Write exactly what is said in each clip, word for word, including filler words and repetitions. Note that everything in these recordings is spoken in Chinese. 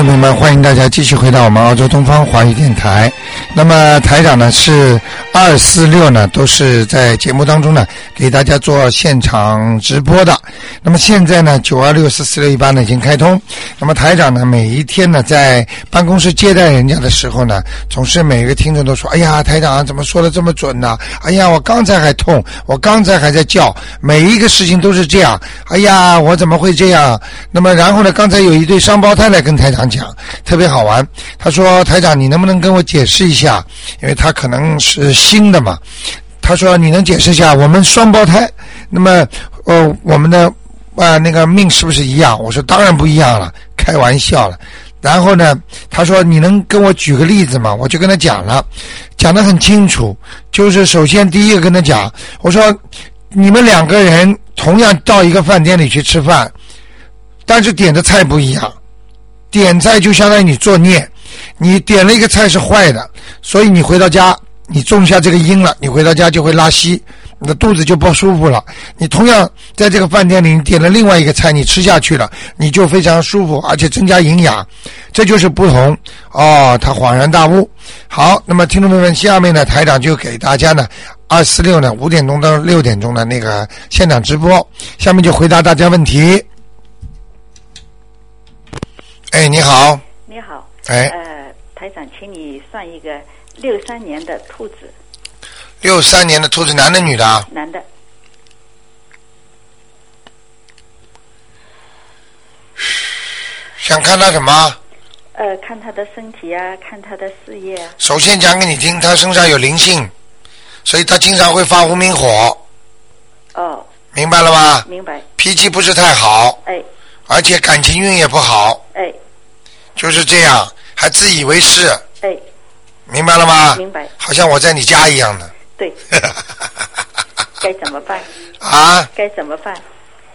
众朋友们，欢迎大家继续回到我们澳洲东方华语电台。那么台长呢是二四六呢都是在节目当中呢给大家做现场直播的。那么现在呢九二六四四六一八呢已经开通。那么台长呢每一天呢在办公室接待人家的时候呢，总是每个听众都说，哎呀台长怎么说的这么准呢？哎呀我刚才还痛，我刚才还在叫，每一个事情都是这样，哎呀我怎么会这样？那么然后呢刚才有一对双胞胎来跟台长讲，特别好玩。他说台长你能不能跟我解释一下，因为他可能是新的嘛，他说你能解释一下我们双胞胎那么呃我们的啊、呃、那个命是不是一样？我说当然不一样了，开玩笑了。然后呢他说你能跟我举个例子吗？我就跟他讲了，讲得很清楚。就是首先第一个跟他讲，我说你们两个人同样到一个饭店里去吃饭，但是点的菜不一样。点菜就相当于你作孽，你点了一个菜是坏的，所以你回到家你种下这个因了，你回到家就会拉稀，你的肚子就不舒服了。你同样在这个饭店里你点了另外一个菜，你吃下去了，你就非常舒服，而且增加营养，这就是不同。哦，他恍然大悟。好，那么听众朋友们，下面呢台长就给大家呢二四六呢五点钟到六点钟的那个现场直播，下面就回答大家问题。哎，你好。 你好。 哎。 呃，台长，请你算一个六三年的兔子。 六三年的兔子，男的女的？ 男的。 想看他什么？ 呃，看他的身体啊，看他的事业啊。 首先讲给你听，他身上有灵性，所以他经常会发无名火。 哦。 明白了吗？ 明白。 脾气不是太好。 哎。 而且感情运也不好。 哎。 就是这样，还自以为是。 哎。 明白了吗？ 明白。 好像我在你家一样的。 对。该怎么办？ 啊？ 该怎么办？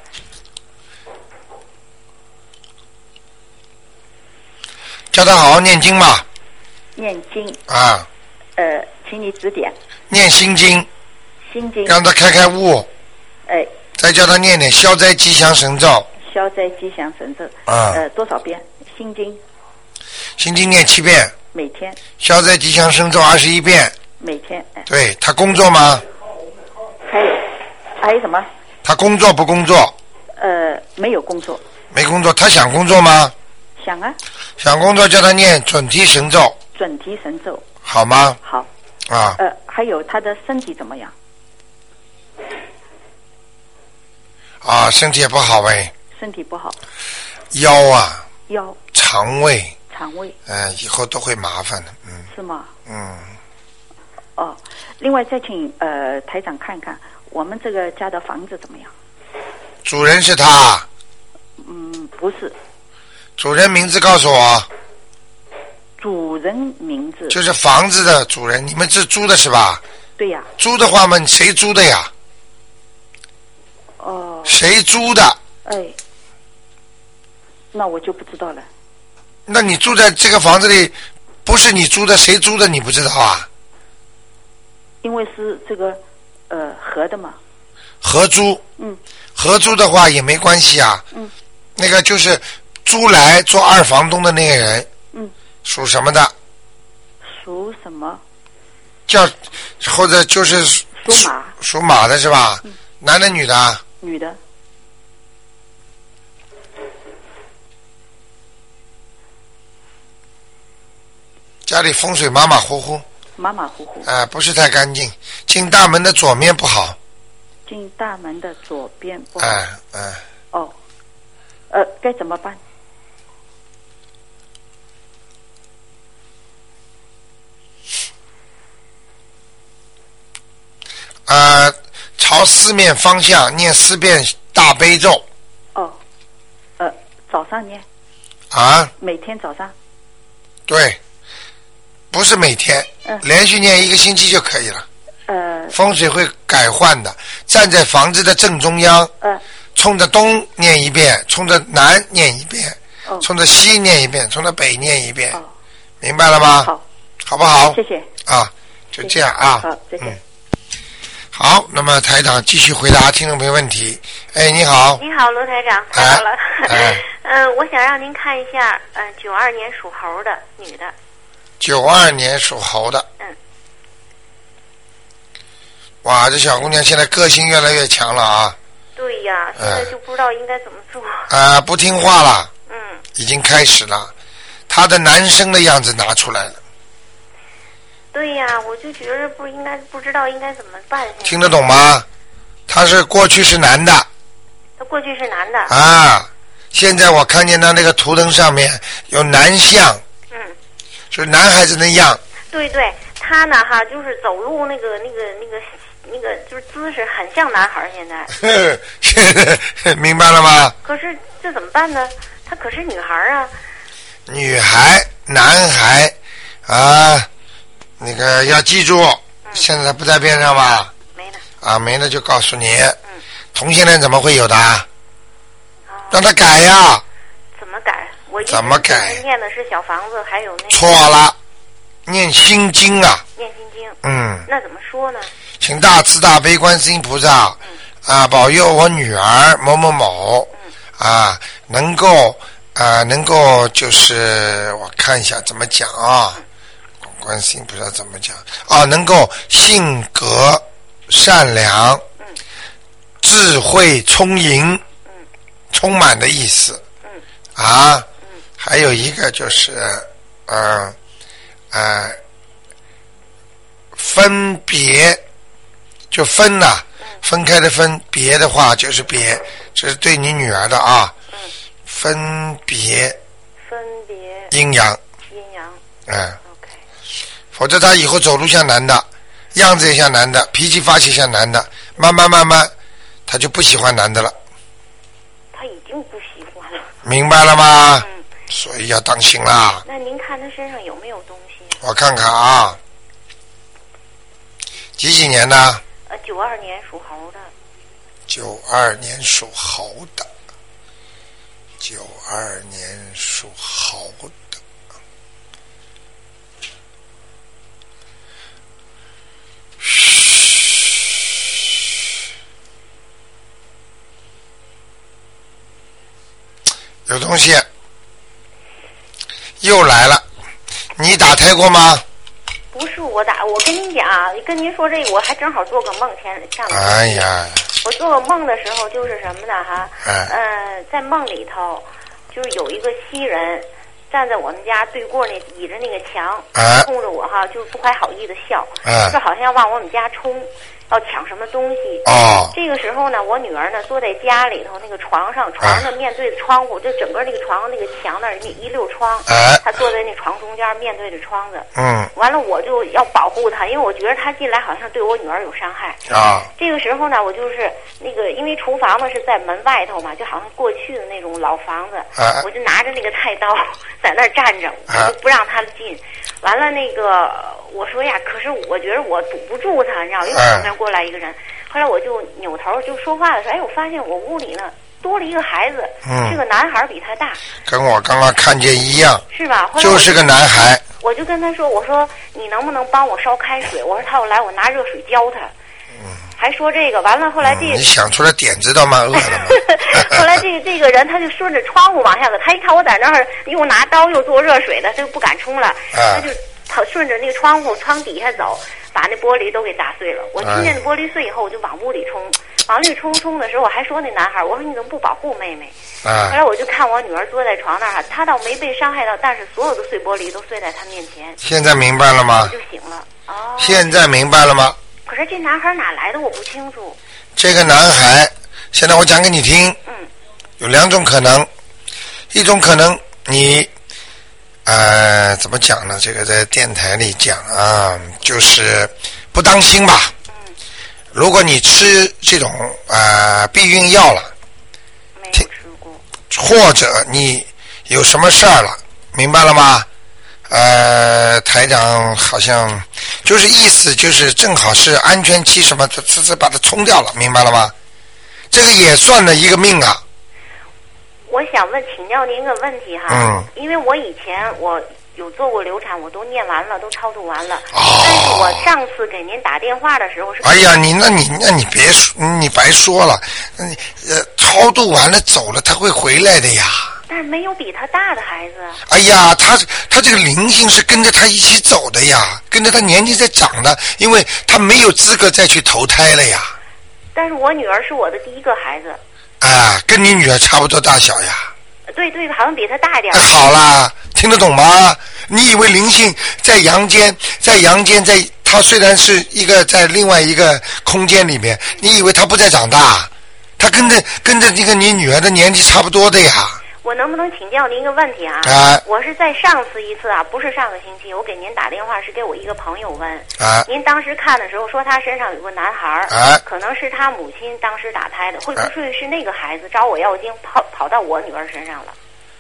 叫他好好念经嘛。 念经。 啊。 呃，请你指点。 念心经。 心经。 让他开开悟。 哎。 再叫他念点消灾吉祥神咒。 消灾吉祥神咒。 啊。 呃，多少遍？心经。 心经念七遍。 每天。 消灾吉祥神咒二十一遍。 每天。哎、 对，他工作吗？ 还有还有什么？ 他工作不工作？ 呃，没有工作。 没工作，他想工作吗？ 想啊。 想工作，叫他念准提神咒。 准提神咒。 好吗？ 好。 啊。 呃，还有他的身体怎么样？ 啊，身体也不好喂。 身体不好。 腰啊。 腰。 肠胃。 肠胃。 嗯、呃，以后都会麻烦的，嗯。 是吗？ 嗯。 哦，另外再请呃台长看看我们这个家的房子怎么样？ 主人是他。 嗯，不是。 主人名字告诉我。 主人名字。 就是房子的主人，你们是租的是吧？ 对呀。 租的话嘛，谁租的呀？ 哦。 谁租的？ 哎，那我就不知道了。 那你住在这个房子里，不是你租的，谁租的你不知道啊？ 因为是这个呃合的嘛。 合租。 嗯。 合租的话也没关系啊。 嗯。 那个就是租来做二房东的那个人。 嗯。 属什么的？ 属什么？ 叫或者就是属马。 属马的是吧？ 嗯。 男的女的？ 女的。 家里风水马马虎虎。 马马虎虎。 啊、呃，不是太干净。进大门的左面不好。 进大门的左边不好。 哎哎、呃。 哦。呃，该怎么办？ 呃，朝四面方向念四遍大悲咒。 哦。呃，早上念。 啊。 每天早上。 对。不是每天、嗯、连续念一个星期就可以了。 呃， 风水会改换的。站在房子的正中央， 呃， 冲着东念一遍，冲着南念一遍、 哦、 冲着西念一遍，冲着北念一遍、 哦、 明白了吗？ 好， 好不好？ 谢谢啊，就这样啊。 好，再见、 嗯。 好，那么台长继续回答听众朋友问题。哎，你好。 你好，罗台长，太好了。 哎， 嗯、呃，我想让您看一下，嗯、呃，九二年属猴的女的。 九二年属猴的。 嗯。 哇，这小姑娘现在个性越来越强了啊。 对呀，现在就不知道应该怎么做。 啊、呃，不听话了。 嗯。 已经开始了，她的男生的样子拿出来了。 对呀，我就觉得不应该，不知道应该怎么办。 听得懂吗？他是过去是男的。 他过去是男的。 啊，现在我看见他那个图腾上面有男相。 嗯。 就是男孩子的样。 对对，他呢哈，就是走路那个那个那个那个，就是姿势很像男孩儿。现在。 现在明白了吗？ 可是这怎么办呢？他可是女孩啊。 女孩、男孩啊。那个要记住，嗯、现在不在边上吧？ 没了。 啊，没了就告诉你。 嗯。 同性恋怎么会有的？ 哦、 让他改呀。 怎么改？我怎么改？ 念的是小房子，还有那个。 错了，念心经啊。 念心经。 嗯。 那怎么说呢？ 请大慈大悲观世音菩萨、嗯、啊，保佑我女儿某某某、嗯、啊，能够啊，能够就是我看一下怎么讲啊。嗯，观世音菩萨怎么讲啊？能够性格善良，嗯，智慧充盈，嗯，充满的意思，嗯，啊，嗯，还有一个就是，呃，呃，分别就分呐、啊，分开的分，别的话就是别，这是对你女儿的啊，嗯，分别， 分别， 阴阳， 阴阳， 嗯。否则他以后走路像男的，样子也像男的，脾气发起像男的，慢慢慢慢他就不喜欢男的了。 他已经不喜欢了。明白了吗？ 嗯。 所以要当心啦。 那您看他身上有没有东西？ 我看看啊。几几年的？ 呃，九二年属猴的。 九二年属猴的。九二年属猴的。有东西又来了，你打胎过吗？ 不是我打，我跟您讲，跟您说这个，我还正好做个梦，前上个哎呀， 我做个梦的时候就是什么呢哈？ 哎、 呃，在梦里头，就是有一个西人站在我们家对过那倚着那个墙， 哎、 冲着我哈，就是不怀好意的笑， 哎、 就好像要往我们家冲。要抢什么东西？ 哦。 这个时候呢，我女儿呢坐在家里头那个床上，床上面对着窗户，就整个那个床那个墙那儿一溜窗。 哎。 她坐在那床中间，面对着窗子。 嗯。 完了，我就要保护她，因为我觉得她进来好像对我女儿有伤害。 啊。 这个时候呢，我就是那个，因为厨房呢是在门外头嘛，就好像过去的那种老房子。 啊。 我就拿着那个菜刀在那儿站着，我就不让她进。完了，那个我说呀，可是我觉得我堵不住他，你知道，因为旁边过来一个人。后来我就扭头就说话的时候，哎，我发现我屋里呢多了一个孩子， 嗯， 是个男孩，比他大， 跟我刚刚看见一样， 是吧？后来就是个男孩。 我就跟他说，我说你能不能帮我烧开水？我说他要来，我拿热水浇他。嗯，还说这个，完了后来这个、 嗯、你想出来点子倒蛮恶的嘛。 后来这个这个人他就顺着窗户往下走，他一看我在那儿又拿刀又做热水的，他就不敢冲了， 啊、 他就他顺着那个窗户窗底下走，把那玻璃都给打碎了。我听见那玻璃碎以后，我就往屋里冲，往里冲冲的时候，我还说那男孩，我说你怎么不保护妹妹？ 啊、 后来我就看我女儿坐在床那儿，她倒没被伤害到，但是所有的碎玻璃都碎在她面前。 现在明白了吗？ 我就醒了。哦。 现在明白了吗？ 可是这男孩哪来的我不清楚。 这个男孩，现在我讲给你听。 嗯。 有两种可能，一种可能你，呃，怎么讲呢？这个在电台里讲啊，就是不当心吧。 嗯。 如果你吃这种啊、呃、避孕药了， 没有吃过。 或者你有什么事儿了，明白了吗？呃，台长好像就是意思就是正好是安全期什么，这这把它冲掉了，明白了吗？这个也算了一个命啊。 我想问请教您个问题哈， 嗯， 因为我以前我有做过流产，我都念完了，都超度完了。 哦。 但是我上次给您打电话的时候是。 哎呀，你那你那你别说，你白说了，你呃超度完了走了，他会回来的呀。 但是没有比他大的孩子。 哎呀，他他这个灵性是跟着他一起走的呀，跟着他年纪在长的，因为他没有资格再去投胎了呀。 但是我女儿是我的第一个孩子。 啊，跟你女儿差不多大小呀。 对对，好像比她大一点。 哎、好啦，听得懂吗？你以为灵性在阳间，在阳间，在它虽然是一个在另外一个空间里面，你以为它不在长大？它跟着跟着这个你女儿的年纪差不多的呀。 我能不能请教您一个问题啊？ 啊， 我是在上次一次啊，不是上个星期，我给您打电话是给我一个朋友问。 啊。 您当时看的时候说他身上有个男孩啊， 可能是他母亲当时打胎的，会不会是那个孩子找我要经跑跑到我女儿身上了？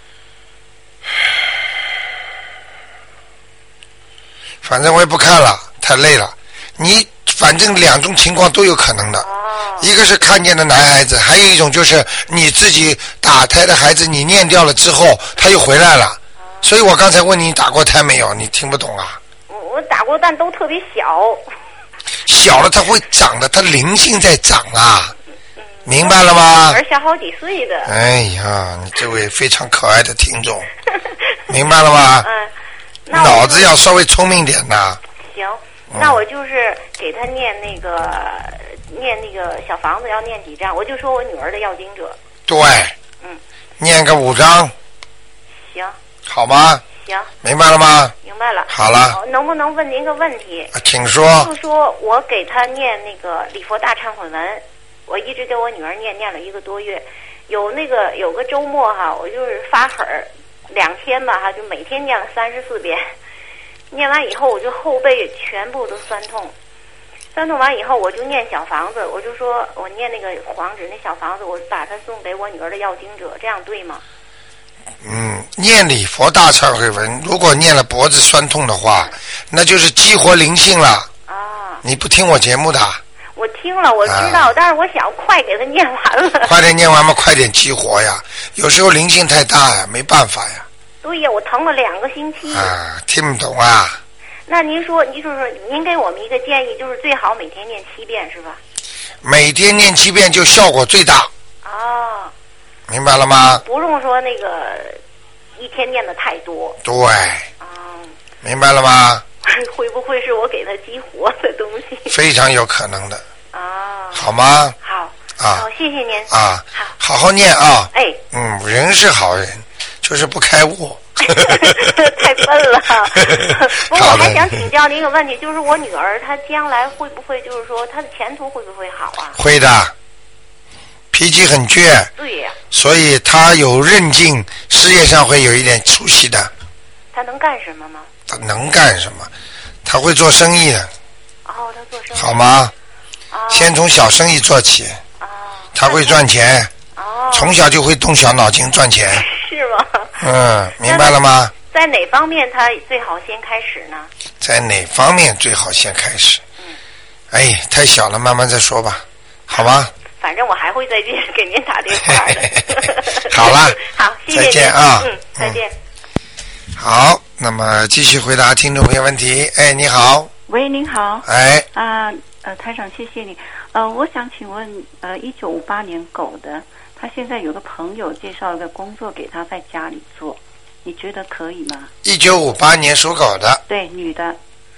反正我也不看了，太累了。你反正两种情况都有可能的。 哦。 一个是看见的男孩子，还有一种就是你自己打胎的孩子，你念掉了之后他又回来了。哦。所以我刚才问你打过胎没有，你听不懂啊？ 我打过，但都特别小。 小了它会长的，它灵性在长啊。嗯。明白了吗？ 而小好几岁的。 哎呀，你这位非常可爱的听众，明白了吗？ 嗯。 脑子要稍微聪明点呐。 行，那我就是给他念那个、嗯、念那个小房子要念几张，我就说我女儿的要经者。 对。 嗯。 念个五张。 行。 好吗？ 行。 明白了吗？ 明白了。 好了。 能不能问您个问题？ 请说。 就说我给他念那个礼佛大忏悔文，我一直给我女儿念，念了一个多月，有那个有个周末哈，我就是发狠儿。两天吧哈，就每天念了三十四遍，念完以后我就后背全部都酸痛，酸痛完以后我就念小房子，我就说我念那个黄纸那小房子，我把它送给我女儿的要经者，这样对吗？ 嗯，念礼佛大忏悔文，如果念了脖子酸痛的话，那就是激活灵性了。啊！你不听我节目的？ 我听了，我知道，啊、但是我想快给他念完了。 快点念完嘛，快点激活呀！有时候灵性太大呀，没办法呀。 对呀，我疼了两个星期。 啊，听不懂啊？ 那您说，您就是说，您给我们一个建议，就是最好每天念七遍，是吧？ 每天念七遍就效果最大。 哦。 明白了吗？ 不用说那个一天念的太多。 对。哦。明白了吗？ 会不会是我给他激活的东西？ 非常有可能的。 啊、哦。 好吗？ 好。 啊。 好，谢谢您。 啊。 好。 好好念啊。 哎。 嗯，人是好人，就是不开悟。 太笨了。不过我还想请教您一个问题，就是我女儿她将来会不会，就是说她的前途会不会好啊？ 会的。脾气很倔。 对呀、啊。 所以她有韧劲，事业上会有一点出息的。 她能干什么吗？ 他能干什么？他会做生意的。 哦，他做生意。 好吗？ 哦。 先从小生意做起。哦。他会赚钱。哦。从小就会动小脑筋赚钱。 是吗？ 嗯，明白了吗？ 在哪方面他最好先开始呢？ 在哪方面最好先开始？嗯。哎，太小了，慢慢再说吧，好吗？ 反正我还会再接给您打电话的。 好了。 好，谢谢您。 再见啊。 嗯，再见。 嗯、好。那么继续回答听众朋友问题。哎，你好。 喂，您好。 哎。 啊，呃，台长，谢谢你。呃，我想请问，呃，一九五八年狗的，他现在有个朋友介绍一个工作给他在家里做，你觉得可以吗？ 一九五八年属狗的。 对，女的。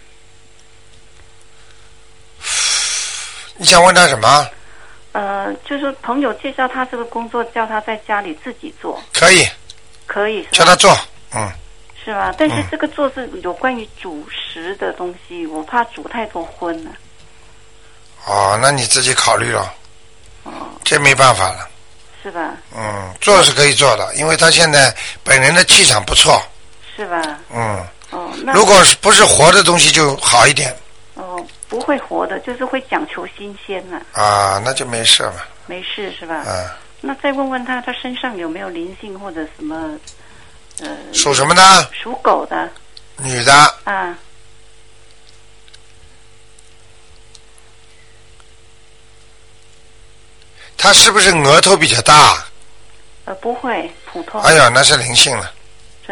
你想问他什么？ 呃，就是朋友介绍他这个工作，叫他在家里自己做。 可以。 可以。 叫他做，嗯。 是吧？但是这个做是有关于主食的东西，嗯、我怕煮太多荤了。 哦，那你自己考虑了。哦。这没办法了。 是吧？ 嗯，做是可以做的，因为他现在本人的气场不错。 是吧？ 嗯。 哦，那如果是不是活的东西就好一点。 哦，不会活的，就是会讲求新鲜了。 啊，那就没事了。 没事是吧？ 嗯。 那再问问他，他身上有没有灵性或者什么？呃， 属什么的？ 属狗的。 女的。 啊。 她是不是额头比较大？ 呃，不会，普通。 哎呀，那是灵性了。 真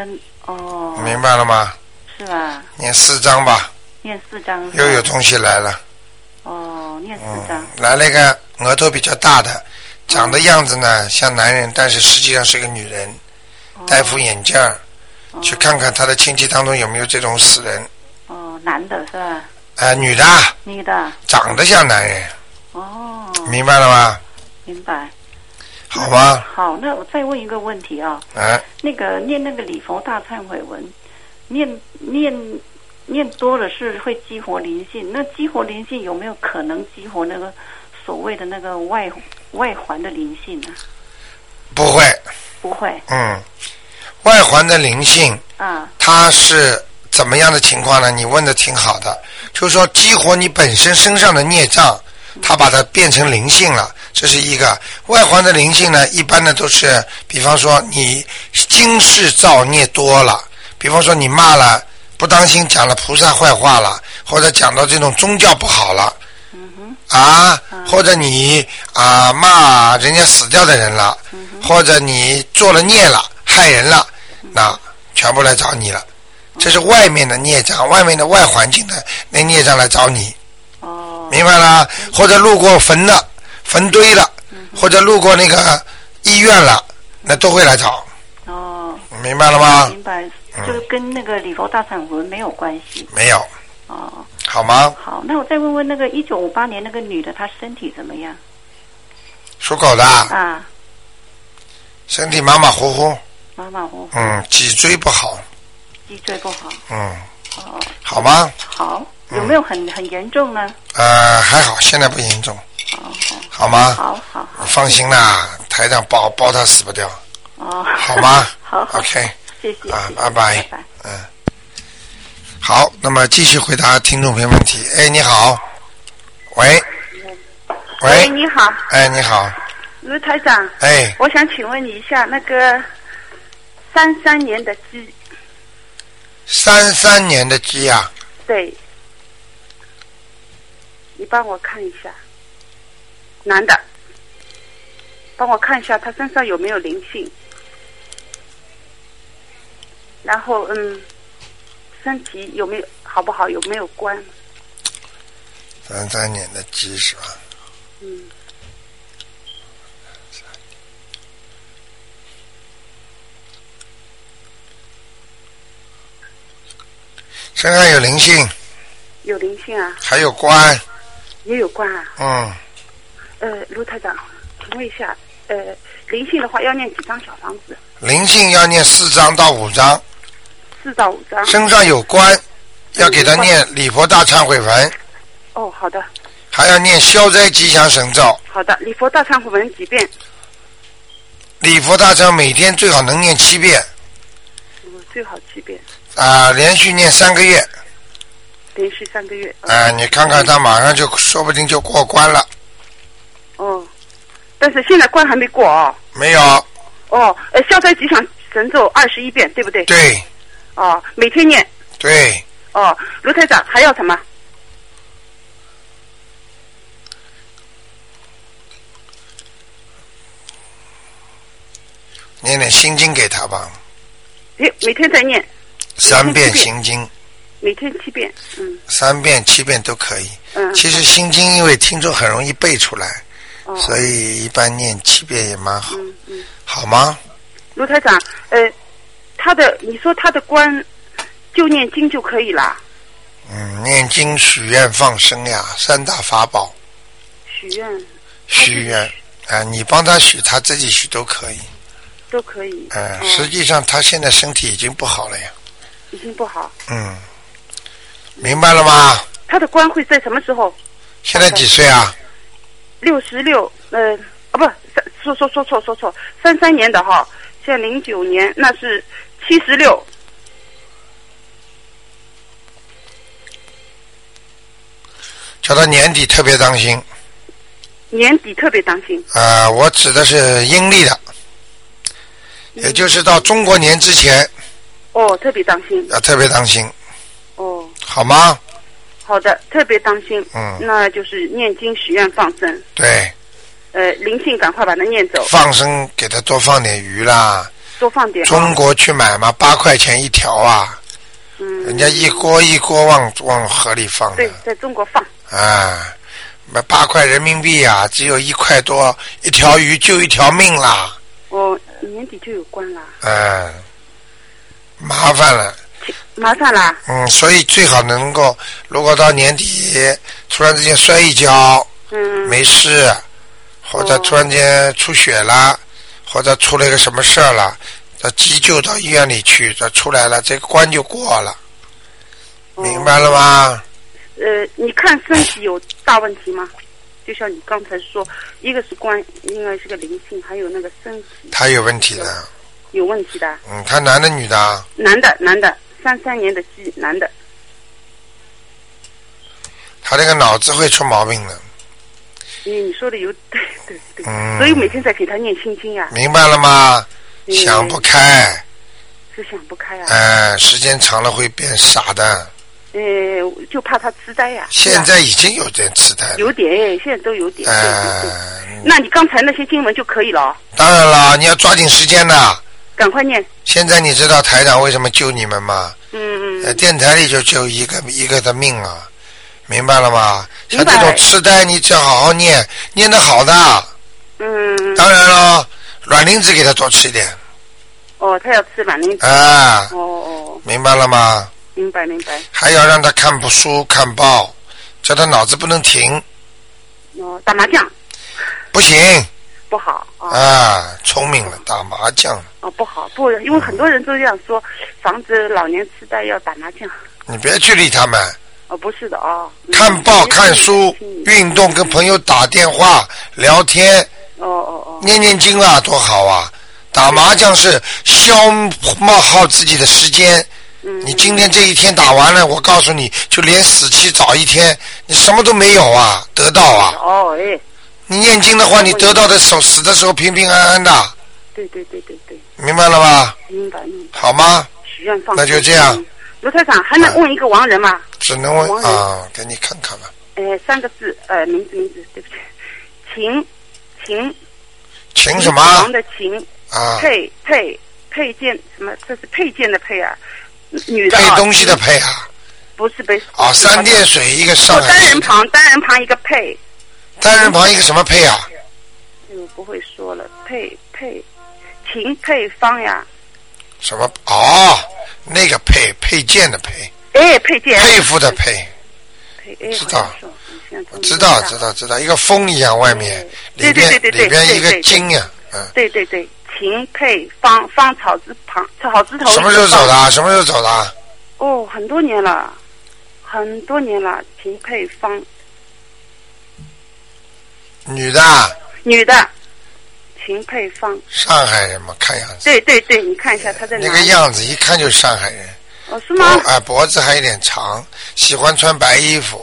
哦。 明白了吗？ 是吧？ 念四章吧。 念四章。 又有东西来了。 哦，念四章。 嗯、来了一个额头比较大的，长的样子呢、哦、像男人，但是实际上是个女人，哦、戴副眼镜儿、哦，去看看他的亲戚当中有没有这种死人。 哦，男的是吧？ 呃，女的。 女的。 长得像男人。 哦。 明白了吗？ 明白。 好吗？ 好，那我再问一个问题啊。 哎。 那个念那个礼佛大忏悔文，念念念多了是会激活灵性，那激活灵性有没有可能激活那个所谓的那个外外环的灵性呢？ 不会。 不会。 嗯，外环的灵性啊，它是怎么样的情况呢？你问的挺好的，就是说激活你本身身上的孽障，它把它变成灵性了。这是一个外环的灵性呢，一般的都是，比方说你今世造孽多了，比方说你骂了，不当心讲了菩萨坏话了，或者讲到这种宗教不好了，嗯哼，啊，或者你啊骂人家死掉的人了，嗯哼，或者你做了孽了，害人了，那全部来找你了，这是外面的孽障，外面的外环境的那孽障来找你，哦，明白了？或者路过坟的。坟堆了，或者路过那个医院了，那都会来找。哦，明白了吗？ 明白，就是跟那个礼佛大忏悔没有关系。 没有。哦，好吗？ 好，那我再问问那个一九五八年那个女的，她身体怎么样？ 属狗的。啊。身体马马虎虎。 马马虎虎。 嗯，脊椎不好。 脊椎不好。 嗯。哦。好吗？ 好，有没有很、嗯、很严重呢？ 呃，还好，现在不严重。 哦， 好吗？ 好好好， 放心啦，台长包包他死不掉。哦，好吗？ 好好 ，OK， 谢谢啊，拜拜， 拜拜， 嗯，好，那么继续回答听众朋友问题。哎，你好，喂，喂， 喂，你好， 哎，你好， 卢台长， 哎， 我想请问你一下，那个三三年的鸡， 三三年的鸡啊， 对。你帮我看一下，男的，帮我看一下他身上有没有灵性，然后嗯，身体有没有好不好，有没有关？ 三三年的鸡是吧？ 嗯。 身上有灵性。 有灵性啊。 还有关。 也有关啊。 嗯。 呃，卢台长，请问一下，呃，灵性的话要念几张小房子？ 灵性要念四张到五张。 四到五张。 身上有关，要给他念礼佛大忏悔文。 哦，好的。 还要念消灾吉祥神咒。 好的，礼佛大忏悔文几遍？ 礼佛大忏每天最好能念七遍。 嗯，最好七遍。 啊，连续念三个月。 连续三个月。 啊，你看看他马上就说不定就过关了。 哦，但是现在关还没过哦。 没有。 哦，呃，消灾吉祥神咒二十一遍，对不对？ 对。 哦，每天念。 对。 哦，卢台长还要什么？ 念点心经给他吧。 每每天在念。 三遍心经。 每天七遍，嗯。 三遍、七遍都可以。 嗯。 其实心经因为听众很容易背出来，哦、所以一般念七遍也蛮好。 嗯嗯。 好吗？ 卢台长，呃，他的你说他的关就念经就可以啦。 嗯，念经、许愿、放生呀，三大法宝。 许愿。 许愿啊、呃，你帮他许，他自己许都可以。 都可以。 嗯、呃，实际上他现在身体已经不好了呀。 已经不好。 嗯。明白了吗？ 他的官会在什么时候？ 现在几岁啊？ 六十六，呃，啊不，说说说错说错，三三年的哈，现在零九年，那是七十六。 叫他年底特别当心。 年底特别当心。 啊、呃，我指的是阴历的，也就是到中国年之前。 哦，特别当心。 要特别当心。 哦。 好吗？ 好的，特别当心。 嗯。 那就是念经、许愿、放生。 对。 呃，灵性赶快把它念走。 放生，给他多放点鱼啦， 多放点。 中国去买嘛，八块钱一条啊。 嗯。 人家一锅一锅往往河里放的。 对，在中国放。 啊，那八块人民币啊，只有一块多，一条鱼救一条命啦。 哦，年底就有关了。 嗯，麻烦了。 麻烦了。 嗯，所以最好能够，如果到年底突然之间摔一跤， 嗯， 没事，或者突然间出血了，哦、或者出了一个什么事儿了，到急救到医院里去，这出来了，这个关就过了，哦、明白了吗？ 呃，你看身体有大问题吗？就像你刚才说，一个是关，应该是个灵性，还有那个身体。 他有问题的。 有问题的。 嗯，他男的女的？ 男的，男的，三三年的鸡，男的。 他这个脑子会出毛病的。 你你说的有对对对，嗯，所以每天在给他念心经呀。 明白了吗？嗯、想不开。 是想不开啊。 哎、呃，时间长了会变傻的。 呃，就怕他痴呆呀、啊。 现在已经有点痴呆了。 有点，现在都有点。 呃、 对对对。那你刚才那些经文就可以了。 当然了，你要抓紧时间的。 赶快念。 现在你知道台长为什么救你们吗？ 嗯嗯。 呃，电台里就救一个一个的命啊，明白了吗？像这种痴呆，你只要好好念，念得好的。 嗯。 当然了，卵磷脂给他多吃一点。 哦，他要吃卵磷脂。 啊。 哦哦。 明白了吗？ 明白明白。 还要让他看书看报，叫他脑子不能停。 哦，打麻将。 不行。 不好啊！ 啊，聪明了，打麻将。 哦，不好，不，因为很多人都这样说，防止老年痴呆要打麻将。 你别去理他们。 哦，不是的哦。 看报、看书、运动，跟朋友打电话、聊天。 哦哦哦。 念念经啊，多好啊！打麻将是消耗耗自己的时间。 嗯。 你今天这一天打完了，我告诉你，就连死期早一天，你什么都没有啊，得到啊。 哦，哎。 你念经的话，你得到的时候，死的时候平平安安的。 对对对对对。 明白了吧？ 明白明白。 好吗？ 许愿放。 那就这样。 卢台长，还能问一个亡人吗？ 只能问啊，给你看看吧。 呃，三个字，呃，名字名字，对不起，秦秦。 秦什么？ 王的秦。 啊。 配配配件什么？这是配件的配啊，女的。 配东西的配啊。 不是配。 啊，三点水一个上海。 单人旁，单人旁一个配。 单人旁一个什么配啊？ 我不会说了，配配，秦配方呀。 什么？哦，那个配配件的配。 哎，配件。 佩服的佩。 配哎， 知道。知道知道知道，一个风一样，外面里边里边一个金呀，嗯。 对对对，秦配方方草字旁，草字头。 什么时候走的？什么时候走的？ 哦，很多年了，很多年了，秦配方。 女的。 女的，秦佩芳。 上海人嘛，看样子。 对对对，你看一下她在哪里。 那个样子一看就是上海人。 哦，是吗？ 哎，脖子还有点长，喜欢穿白衣服。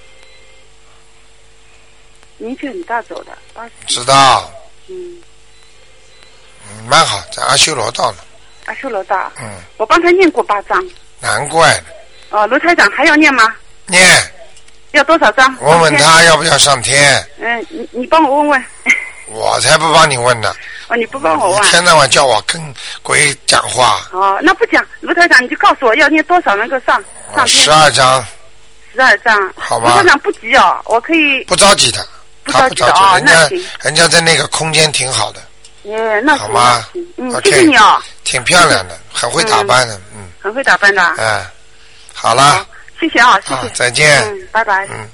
年纪很大走的，八十。 知道。 嗯。 嗯，蛮好，在阿修罗道呢。 阿修罗道。 嗯。 我帮他念过八章。 难怪呢。 哦，卢台长还要念吗？ 念。 要多少张？ 问问他要不要上天。 嗯，你你帮我问问。 我才不帮你问呢。 哦，你不帮我问。 一天到晚叫我跟鬼讲话。 哦，那不讲，卢台长你就告诉我要念多少能够上上天。 十二张。 十二张。 好吧。 卢台长不急哦，我可以。 不着急的。 不着急的哦，那行。 人家在那个空间挺好的。 耶，那好吗？ 嗯，谢谢你哦。 挺漂亮的，很会打扮的，嗯。 很会打扮的。 哎，好了。 谢谢啊，谢谢。 再见。 嗯，拜拜。 嗯。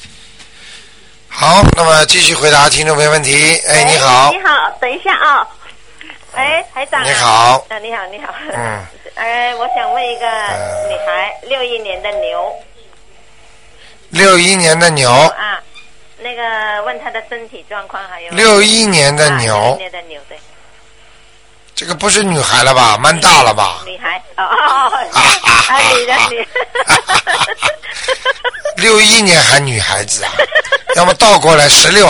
好，那么继续回答听众朋友问题。哎，你好。 你好，等一下啊。哎，台长。 你好。 啊，你好，你好。 嗯。 呃，我想问一个女孩，六一年的牛。 六一年的牛。 啊，那个问她的身体状况还有。 六一年的牛。 六一年的牛，对。 这个不是女孩了吧？蛮大了吧？ 女孩哦哦哦，啊，女的女。 六一年还女孩子啊？要么倒过来十六。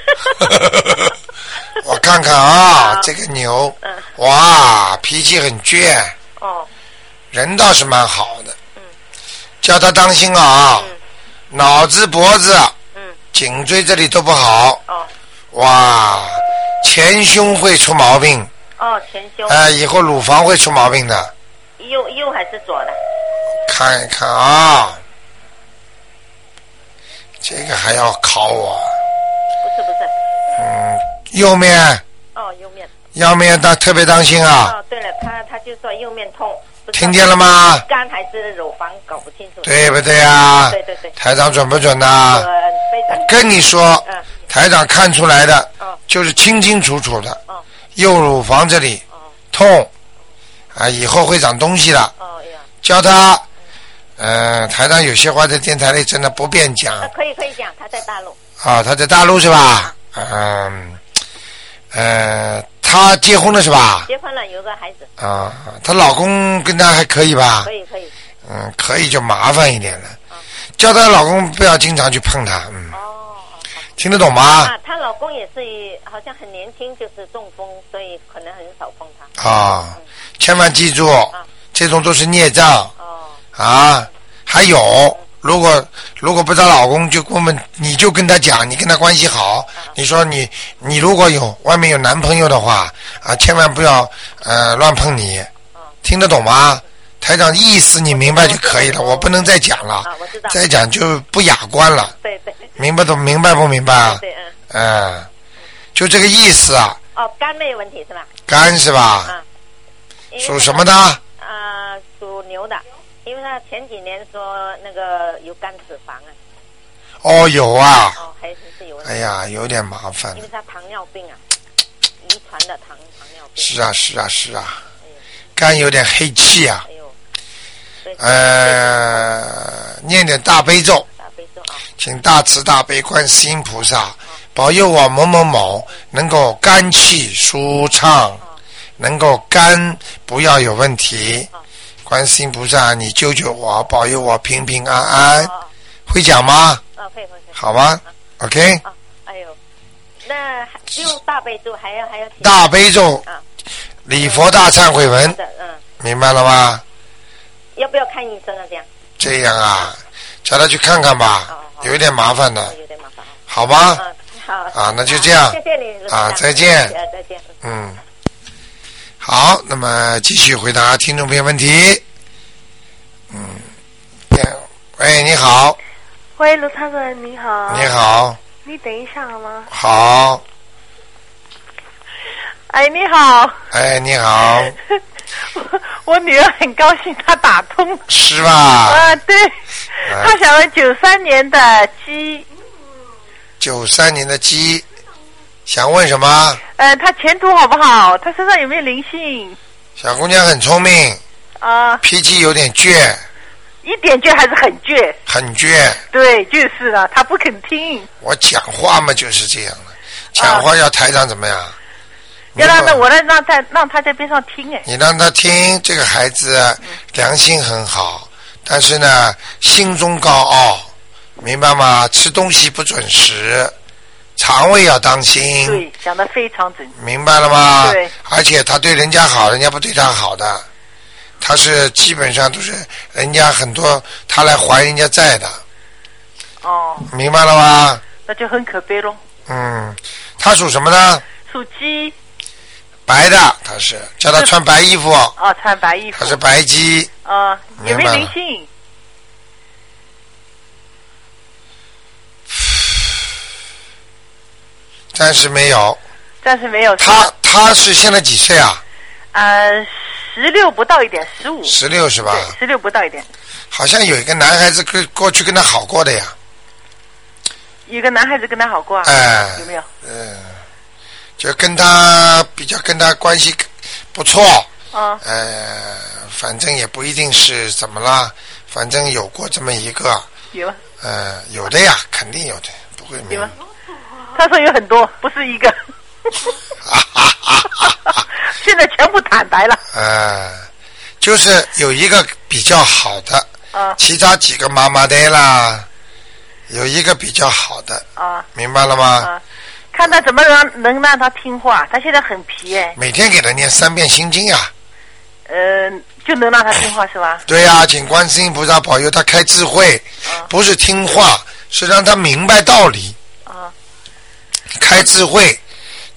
我看看啊，这个牛，哇，脾气很倔。 哦。 人倒是蛮好的。 嗯。 叫他当心啊。 嗯。 脑子、脖子、 嗯， 颈椎这里都不好。 哦。 哇，前胸会出毛病。 哦，前胸。 哎、呃，以后乳房会出毛病的。 右右还是左的？ 看一看啊，这个还要考我？ 不是不是。 嗯，右面。 哦，右面。 右面当特别当心啊。 哦，对了，他他就说右面痛。 听见了吗？ 肝还是乳房搞不清楚。 对不对啊？ 对对对。 台长准不准呢、啊？ 非常。 跟你说， 嗯、 台长看出来的， 哦、 就是清清楚楚的。 哦、 右乳房这里、哦、痛，啊，以后会长东西的。 哦呀。 叫他，嗯、呃，台长有些话在电台里真的不便讲。 可以可以讲，他在大陆。 啊，他在大陆是吧？嗯，呃，她结婚了是吧？ 结婚了，有个孩子。 啊，她老公跟她还可以吧？ 可以可以。 嗯，可以就麻烦一点了。嗯、叫她老公不要经常去碰她。嗯。哦。听得懂吗？ 啊，她老公也是好像很年轻，就是中风，所以可能很少碰她。 啊、嗯，千万记住， 啊、 这种都是孽障。 哦。 啊，还有。嗯，如果如果不找老公，就我们你就跟他讲，你跟他关系好，你说你你如果有外面有男朋友的话啊，千万不要呃乱碰你，听得懂吗？台长意思你明白就可以了，我不能再讲了，再讲就不雅观了。 对对， 明白都明白不明白啊？ 对嗯，嗯，就这个意思啊。 哦，肝没有问题是吧？ 肝是吧？嗯。属什么的？ 啊，属牛的。因为他前几年说那个有肝脂肪啊。 哦，有啊。 哦，还是是有。 哎呀，有点麻烦。 因为他糖尿病啊，遗传的糖糖尿病。 是啊，是啊，是啊。哎、肝有点黑气啊。哎呦。呃，念点大悲咒。 大悲咒啊。 请大慈大悲观世音菩萨、哦、保佑我某某某能够肝气舒畅，哦、能够肝不要有问题。哦，观世音菩萨，你救救我，保佑我平平安安。哦、会讲吗？ 啊、哦，会会会。 好吗、啊、？OK。 啊，哎呦，那用大悲咒还要还要。 大悲咒。啊。礼佛大忏悔文。 嗯。 明白了吗？ 要不要看医生啊？这样。 这样啊，叫他去看看吧，哦、有一点麻烦的。 哦、有点麻烦。 好吧。 嗯，好。 啊，那就这样。 谢谢你。 啊，再见。 再见。 嗯。好，那么继续回答听众朋友问题。嗯，喂，你好。 喂，卢参人，你好。 你好。 你等一下好吗？ 好。 哎，你好。 哎，你好。 我我女儿很高兴，她打通。 是吧？ 啊，对。啊、她想问九三年的鸡。 九三年的鸡。想问什么？ 呃，他前途好不好？他身上有没有灵性？ 小姑娘很聪明啊、呃， 脾气有点倔， 一点倔还是很倔？ 很倔。 对，就是了，他不肯听。 我讲话嘛就是这样的，讲话要台长怎么样？啊、 要让他，我让让在让他在边上听哎。 你让他听，这个孩子良心很好，但是呢，心中高傲，明白吗？吃东西不准时。肠胃要当心。 对，讲得非常准。 明白了吗？ 对。 而且他对人家好，人家不对他好的，他是基本上都是人家很多他来还人家债的。 哦。 明白了吗？ 那就很可悲咯。 嗯，他属什么呢？ 属鸡。 白的，他是叫他穿白衣服。 哦，穿白衣服。 他是白鸡。 啊、呃，有没有灵性？ 暂时没有。 暂时没有。 他他是现在几岁啊？ 呃，十六不到一点，十五。 十六是吧？ 对，十六不到一点。 好像有一个男孩子跟过去跟他好过的呀。 有个男孩子跟他好过啊？ 哎、呃， 有没有？ 嗯、呃，就跟他比较跟他关系不错。 啊、哦。 呃，反正也不一定是怎么了，反正有过这么一个。 有。 呃，有的呀，肯定有的，不会没有。 有。他说有很多，不是一个。现在全部坦白了。 呃，就是有一个比较好的， 啊、 其他几个麻麻的啦，有一个比较好的， 啊、 明白了吗？ 啊、看他怎么让能让他听话，他现在很皮哎。 每天给他念三遍心经呀。 呃，就能让他听话是吧？ 对呀、啊，请观世音菩萨保佑他开智慧，啊、不是听话，是让他明白道理。 啊。 开智慧，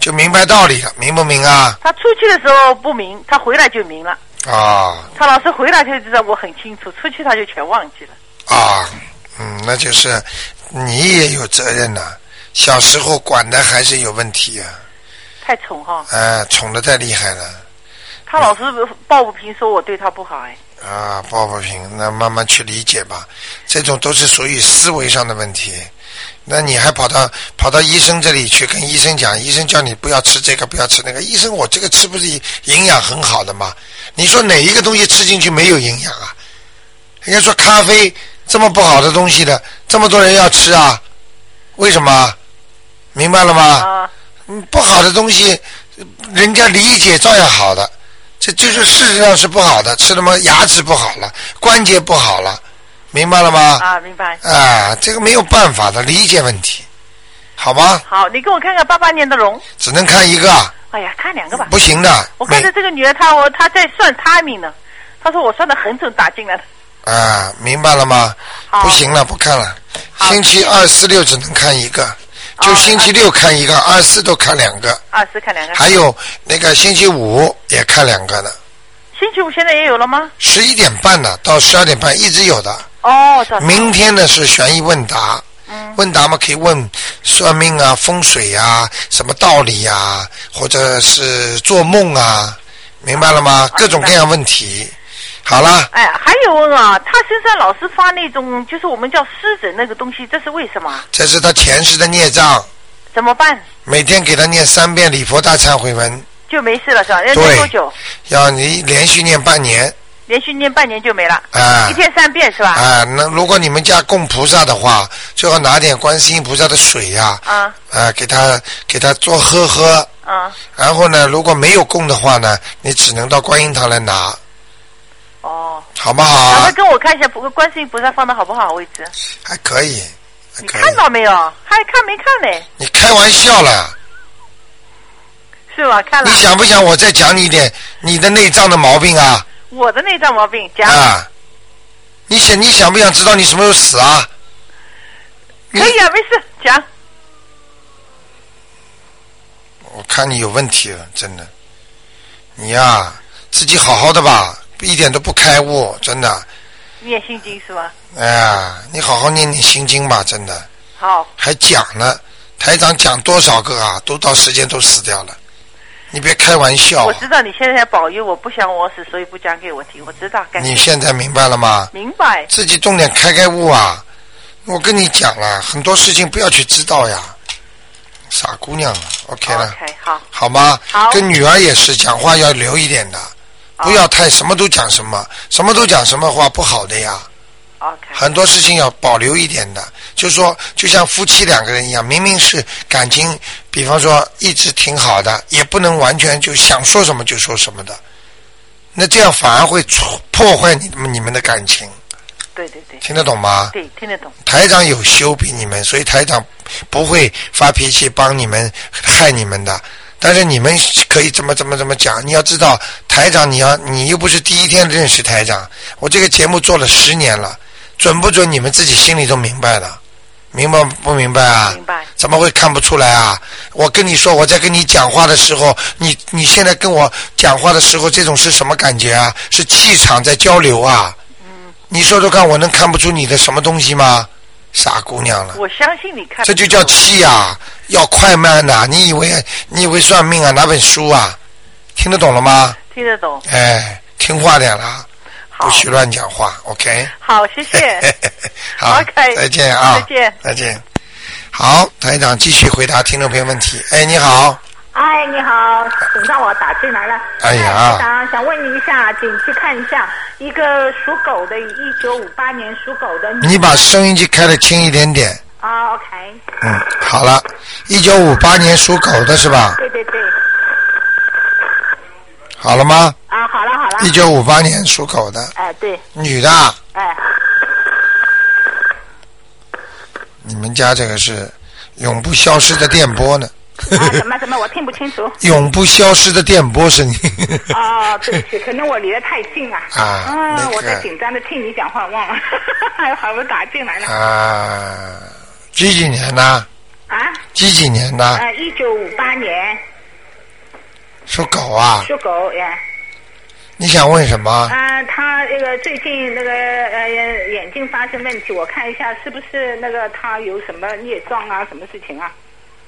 就明白道理了，明不明啊？ 他出去的时候不明，他回来就明了。 啊。 他老是回来就知道我很清楚，出去他就全忘记了。 啊，嗯，那就是你也有责任呐、啊。小时候管的还是有问题啊。 太宠哈。 哎，宠得太厉害了。 他老是抱不平，说我对他不好哎。 啊，抱不平，那慢慢去理解吧。这种都是属于思维上的问题。那你还跑到跑到医生这里去跟医生讲，医生叫你不要吃这个，不要吃那个。医生，我这个吃不是营养很好的吗？你说哪一个东西吃进去没有营养啊？人家说咖啡这么不好的东西的，这么多人要吃啊？为什么？明白了吗？ 啊。 嗯，不好的东西，人家理解照样好的。这就是事实上是不好的，吃了嘛牙齿不好了，关节不好了，明白了吗？ 啊，明白。 啊，这个没有办法的，理解问题，好吗？ 好，你给我看看八八年的龙。 只能看一个。 哎呀，看两个吧。 不行的。 我看着这个女儿，她我她在算 timing 呢，她说我算得很准，打进来的。 啊，明白了吗？不行了，不看了。星期二、四、六只能看一个。就星期六看一个，二四都看两个。 二四看两个。 还有那个星期五也看两个的。 星期五现在也有了吗？ 十一点半呢，到十二点半一直有的。 哦， 明天呢是悬疑问答。 嗯。 问答嘛，可以问算命啊、风水啊、什么道理啊，或者是做梦啊，明白了吗？ 啊、 各种各样问题。好了。 哎，还有问啊，他身上老是发那种，就是我们叫湿疹那个东西，这是为什么？ 这是他前世的孽障。 怎么办？ 每天给他念三遍礼佛大忏悔文。 就没事了是吧？要念多久？ 要你连续念半年。 连续念半年就没了。 啊。 一天三遍是吧？ 啊，那如果你们家供菩萨的话，最好拿点观世音菩萨的水呀、啊。 啊。 啊，给他给他多喝喝。 啊。 然后呢，如果没有供的话呢，你只能到观音堂来拿。 哦， 好不好？ 他跟我看一下，不过观世音菩萨放的好不好位置？ 还可以。 你看到没有？还看没看呢？ 你开玩笑了。 是吧？看了。 你想不想我再讲你一点你的内脏的毛病啊？ 我的内脏毛病讲。 啊。你想你想不想知道你什么时候死啊？ 可以啊，没事讲。 我看你有问题了，真的。你呀、啊，自己好好的吧。一点都不开悟，真的。 念心经是吧？ 哎呀，你好好念念心经吧，真的。 好。还讲呢，台长讲多少个啊？都到时间都死掉了，你别开玩笑、啊。 我知道你现在保佑我不想我死，所以不讲给我听。我知道。 你现在明白了吗？ 明白。 自己重点开开悟啊！我跟你讲了，很多事情不要去知道呀。傻姑娘了 ，OK 了。 OK， 好。 好吗？ 好。 跟女儿也是讲话要留一点的。不要太什么都讲什么，什么都讲什么话不好的呀。 OK。 很多事情要保留一点的，就是说，就像夫妻两个人一样，明明是感情，比方说一直挺好的，也不能完全就想说什么就说什么的，那这样反而会破坏你们你们的感情。 对对对。 听得懂吗？ 对，听得懂。 台长有修比你们，所以台长不会发脾气帮你们害你们的。但是你们可以怎么怎么怎么讲？你要知道，台长，你要你又不是第一天认识台长，我这个节目做了十年了，准不准你们自己心里都明白了，明白不明白啊？ 明白。 怎么会看不出来啊？我跟你说，我在跟你讲话的时候，你你现在跟我讲话的时候，这种是什么感觉啊？是气场在交流啊。 嗯。你说说看，我能看不出你的什么东西吗？傻姑娘了。 我相信你看。 这就叫气啊！要快慢呐、啊！你以为你以为算命啊？拿本书啊？听得懂了吗？ 听得懂。 哎，听话点了，不许乱讲话 ，OK？ 好，谢谢。 好 ，OK， 再见啊！ 再见， 再见。好，台长继续回答听众朋友问题。哎，你好。 哎，你好，等到我打进来了。 哎呀， 想想问你一下，请去看一下一个属狗的，一九五八年属狗的。 你把收音机开得轻一点点。 啊 ，OK。 嗯，好了，一九五八年属狗的是吧？ 对对对。 好了吗？ 啊，好了好了。 一九五八年属狗的。 哎，对。 女的。 哎。 你们家这个是永不消失的电波呢。 啊，什么什么？我听不清楚。 永不消失的电波是你。 哦，对不起，可能我离得太近了。 啊。 嗯， 那个、 我在紧张的听你讲话，忘了，好不打进来了。 啊，几几年的？ 啊？ 几几年的？ 啊，一九五八年。 属狗啊？ 属狗呀。 你想问什么？ 啊，他那个最近那个呃眼睛发生问题，我看一下是不是那个他有什么孽障啊，什么事情啊？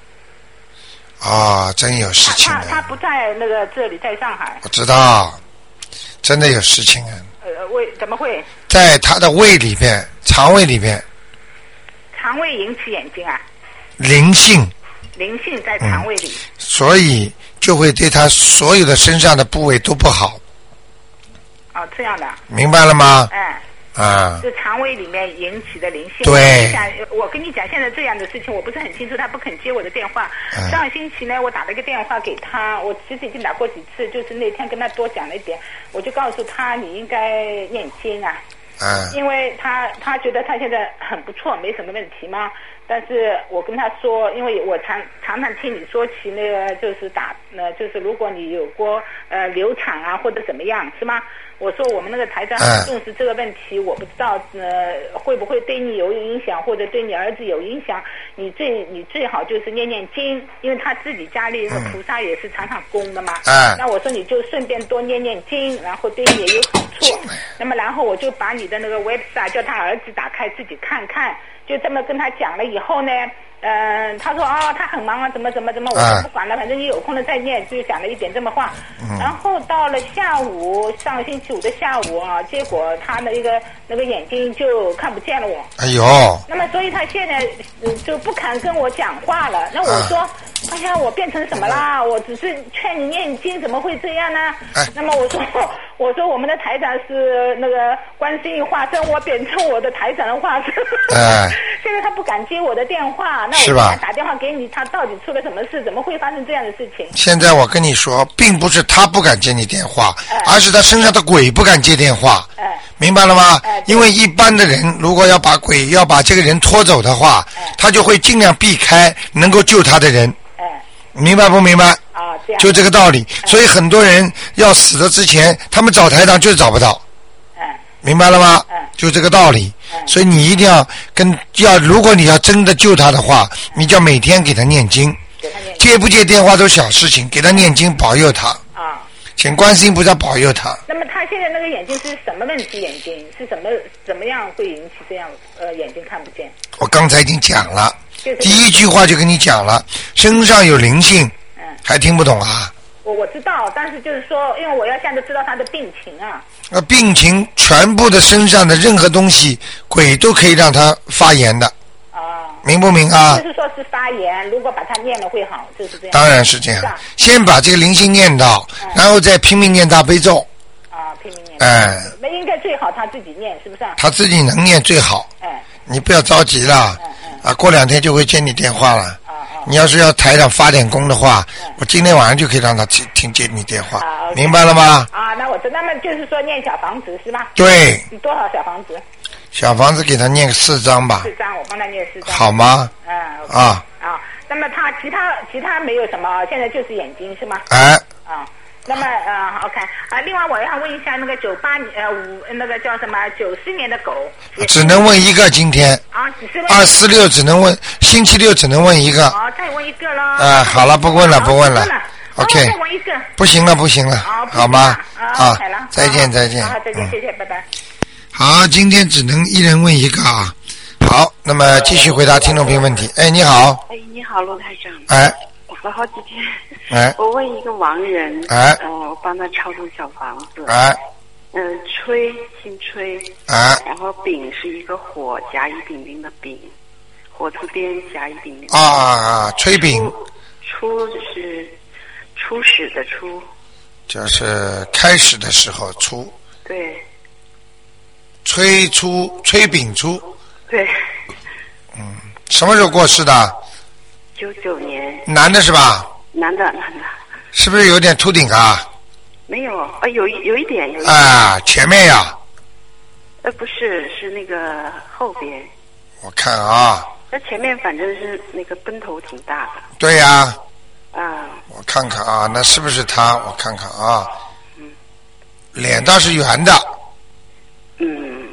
啊、哦，真有事情他他他不在那个这里，在上海。 我知道，真的有事情啊。 呃，胃怎么会？ 在他的胃里边，肠胃里边。 肠胃引起眼睛啊？ 灵性。 灵性在肠胃里。嗯、 所以就会对他所有的身上的部位都不好。 哦，这样的。明白了吗？ 哎。 啊。 是肠胃里面引起的灵性。 对。 我跟你讲，现在这样的事情我不是很清楚，他不肯接我的电话。 嗯、 上个星期呢，我打了个电话给他，我其实已经打过几次，就是那天跟他多讲了一点，我就告诉他你应该念经啊。 嗯。 因为他他觉得他现在很不错，没什么问题嘛。但是我跟他说，因为我常常常听你说起那个就是打呃就是如果你有过呃流产啊或者怎么样是吗？我说我们那个台长很重视这个问题，嗯、我不知道呃会不会对你有影响或者对你儿子有影响。你最你最好就是念念经，因为他自己家里的菩萨也是常常供的嘛。 嗯。 那我说你就顺便多念念经，然后对你也有好处。那么然后我就把你的那个 website 叫他儿子打开自己看看。就这么跟他讲了以后呢，嗯、呃，他说哦，他很忙啊，怎么怎么怎么，我说不管了，反正你有空了再念，就讲了一点这么话。嗯、然后到了下午，上个星期五的下午啊，结果他的一个那个眼睛就看不见了我。 哎呦！ 那么所以他现在、呃、就不肯跟我讲话了。那我说，啊、哎呀，我变成什么啦？嗯、我只是劝你念经，怎么会这样呢？哎、那么我说，我说我们的台长是那个观世音化身，我变成我的台长的化身。哎。现在他不敢接我的电话，那我现在打电话给你，他到底出了什么事？怎么会发生这样的事情？ 现在我跟你说，并不是他不敢接你电话，哎、而是他身上的鬼不敢接电话。哎、明白了吗？哎、因为一般的人如果要把鬼要把这个人拖走的话，哎、他就会尽量避开能够救他的人。哎、明白不明白？ 啊，这样。 就这个道理。哎、所以很多人要死的之前，他们找台长就是找不到。哎、明白了吗？哎、就这个道理。所以你一定要跟要，如果你要真的救他的话，你就要每天给他念经。接不接电话都小事情，给他念经保佑他。啊，请观世音菩萨保佑他。 那么他现在那个眼睛是什么问题？眼睛是什么怎么样会引起这样呃眼睛看不见？ 我刚才已经讲了，第一句话就跟你讲了，身上有灵性。嗯，还听不懂啊？ 我我知道，但是就是说，因为我要现在知道他的病情啊。 那病情全部的身上的任何东西，鬼都可以让他发炎的。啊。明不明啊？ 就是说是发炎，如果把它念了会好，就是这样。 当然是这样。是先把这个灵性念到，嗯、然后再拼命念大悲咒。 啊，拼命念。 哎。 那应该最好他自己念，是不是、啊？ 他自己能念最好。哎。你不要着急了。嗯嗯。啊，过两天就会接你电话了。你要是要台上发点功的话，嗯、我今天晚上就可以让他听听接你电话，啊 okay、明白了吗？ 啊，那我知道，那么就是说念小房子是吧？ 对。 你多少小房子？ 小房子给他念个四张吧。 四张，我帮他念四张。 好吗？ 嗯。 Okay、啊。 啊，那么他其他其他没有什么，现在就是眼睛是吗？ 哎。 啊。那么呃 ，OK 啊，另外我要问一下那个九八年呃五那个叫什么九四年的狗， 只能问一个今天啊，只是问二四六只能问，星期六只能问一个。 哦，再问一个了。 啊，好了，不问了，不问了。OK。 再问一个。 不行了，不行了，好吗？ 啊， 再见，再见。 好，再见，谢谢，拜拜。 好，今天只能一人问一个啊。好，那么继续回答听众朋友问题。哎，你好。 哎，你好，罗台长。 哎。 打了好几天。 哎， 我问一个亡人， 哎， 呃，我帮他超度小房子， 哎， 嗯、呃，崔，姓崔， 哎， 然后丙是一个火甲乙丙丁的丙，火字边甲乙丙丁。 啊啊啊！崔丙， 初是初始的初， 就是开始的时候初。 对。 崔初，崔丙初。 对。 嗯，什么时候过世的？ 九九年。 男的是吧？ 男的，男的。 是不是有点秃顶啊？ 没有，呃，有有一点，有一点。 啊，前面呀？ 呃，不是，是那个后边。 我看啊。 那前面反正是那个奔头挺大的。 对呀。 啊。 我看看啊，那是不是他？我看看啊。嗯。脸倒是圆的。 嗯。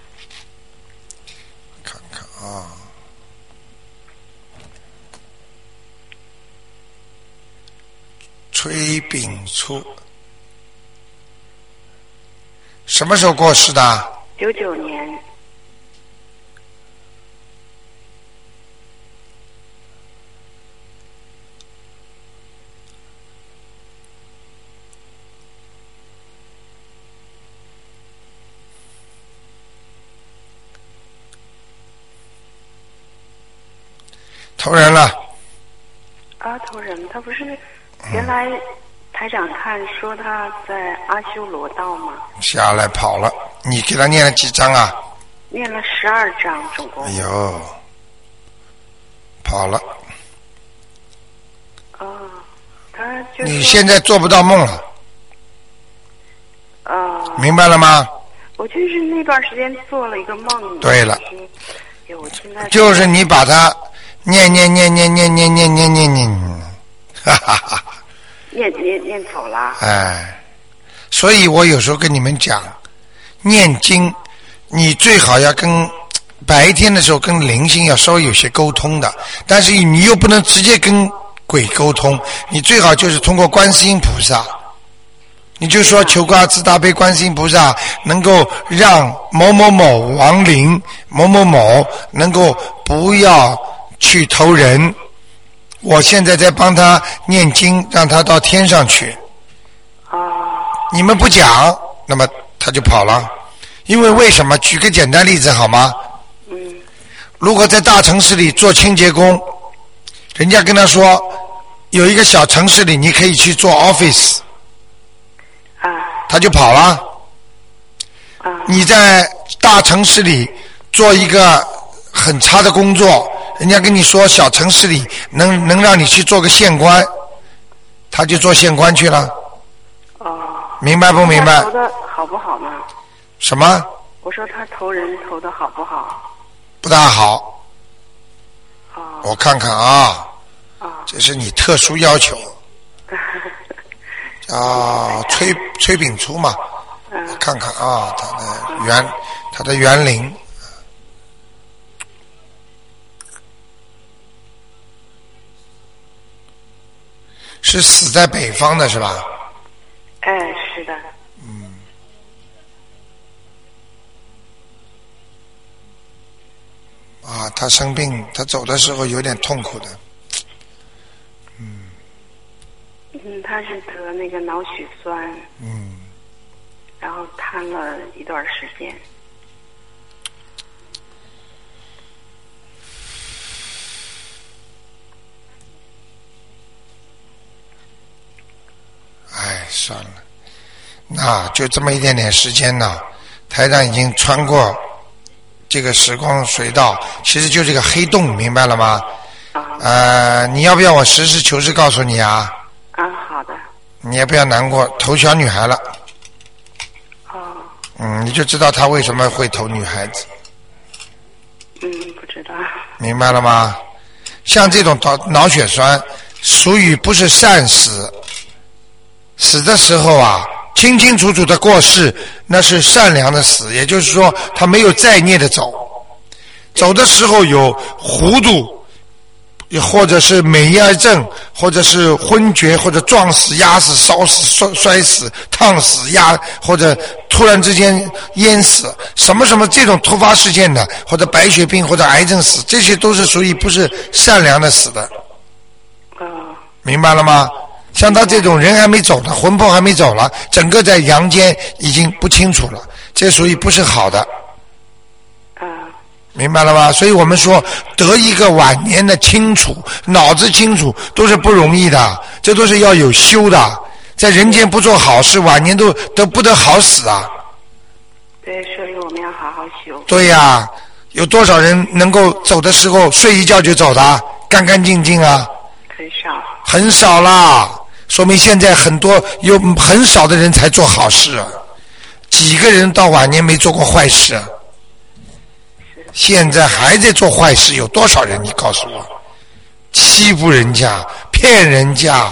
看看啊。 崔炳初，什么时候过世的？ 九九年。 投人了。 啊，投人，他不是原来台长看说他在阿修罗道吗？ 下来跑了，你给他念了几张啊？ 念了十二章总共。 哎呦，跑了。 哦，他就你现在做不到梦了。 哦。 明白了吗？ 我就是那段时间做了一个梦。 对了。 有，我现在就是你把它念念念念念念念念念念，哈哈哈。 念念念走了。 哎，所以我有时候跟你们讲，念经，你最好要跟白天的时候跟灵性要稍微有些沟通的，但是你又不能直接跟鬼沟通，你最好就是通过观世音菩萨，你就说求观自大悲观世音菩萨能够让某某某亡灵某某某能够不要去投人。我现在在帮他念经，让他到天上去。你们不讲，那么他就跑了。因为为什么？举个简单例子好吗？如果在大城市里做清洁工，人家跟他说有一个小城市里你可以去做 office， 他就跑了。你在大城市里做一个很差的工作，人家跟你说小城市里能能让你去做个县官，他就做县官去了。 哦。 明白不明白？ 他投的好不好呢？ 什么？ 我说他投人投的好不好？ 不大好。 哦。 我看看啊。哦。这是你特殊要求。啊，崔崔炳初嘛。嗯。我看看啊，他的园他的园林。是死在北方的是吧？ 哎，是的。 嗯。啊，他生病，他走的时候有点痛苦的。嗯。 嗯，他是得那个脑血栓。 嗯。 然后瘫了一段时间。 哎，算了，那就这么一点点时间呢。台长已经穿过这个时光隧道，其实就这个黑洞，明白了吗？呃，你要不要我实事求是告诉你啊？ 啊，好的。 你也不要难过，投小女孩了。 哦。 嗯，你就知道他为什么会投女孩子。 嗯，不知道。 明白了吗？像这种脑脑血栓，属于不是善死。死的时候啊，清清楚楚的过世，那是善良的死，也就是说他没有再孽的走，走的时候有糊涂，或者是美厌症，或者是昏厥，或者撞死、压死、烧死、摔摔死、烫死、压，或者突然之间淹死，什么什么这种突发事件的，或者白血病或者癌症死，这些都是属于不是善良的死的。明白了吗？像他这种人还没走呢，魂魄还没走了，整个在阳间已经不清楚了，这属于不是好的。明白了吗？所以我们说得一个晚年的清楚，脑子清楚都是不容易的，这都是要有修的，在人间不做好事，晚年都都不得好死啊。 对，所以我们要好好修。 对呀、啊，有多少人能够走的时候睡一觉就走的，干干净净啊？ 很少。很少啦。说明现在很多有很少的人才做好事，几个人到晚年没做过坏事，现在还在做坏事，有多少人？你告诉我，欺负人家，骗人家，